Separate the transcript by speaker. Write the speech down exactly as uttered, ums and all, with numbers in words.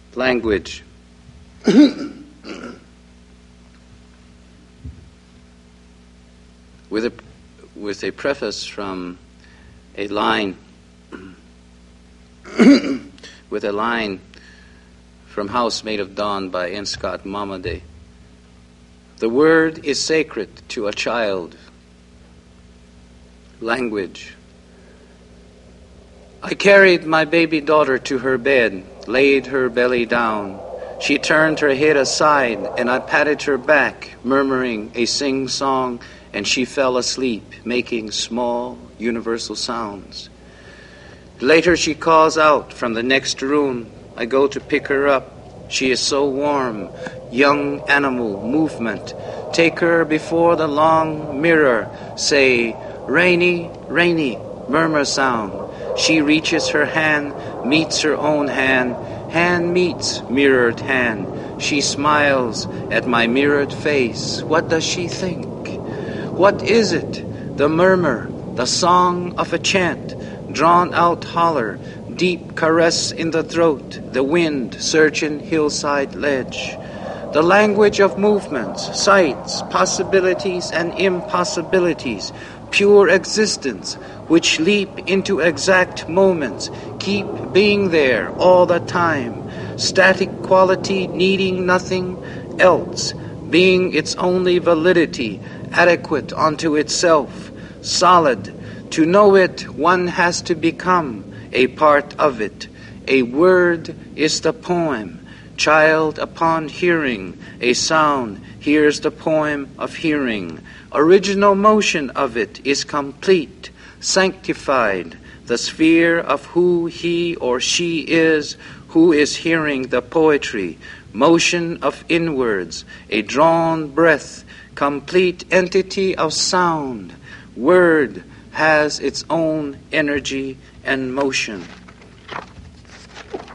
Speaker 1: Language. with a with a preface from a line with a line from House Made of Dawn by N. Scott Momaday. The word is sacred to a child. Language. I carried my baby daughter to her bed, laid her belly down. She turned her head aside, and I patted her back, murmuring a sing-song, and she fell asleep, making small, universal sounds. Later she calls out from the next room. I go to pick her up. She is so warm, young animal, movement. Take her before the long mirror. Say, rainy, rainy, murmur sound. She reaches her hand, meets her own hand. Hand meets mirrored hand. She smiles at my mirrored face. What does she think? What is it? The murmur, the song of a chant, drawn out holler, deep caress in the throat, the wind searching hillside ledge. The language of movements, sights, possibilities and impossibilities, pure existence, which leap into exact moments, keep being there all the time, static quality needing nothing else, being its only validity, adequate unto itself, solid. To know it, one has to become a part of it. A word is the poem. Child upon hearing a sound hears the poem of hearing. Original motion of it is complete, sanctified, the sphere of who he or she is, who is hearing the poetry. Motion of inwards, a drawn breath, complete entity of sound. Word has its own energy and motion.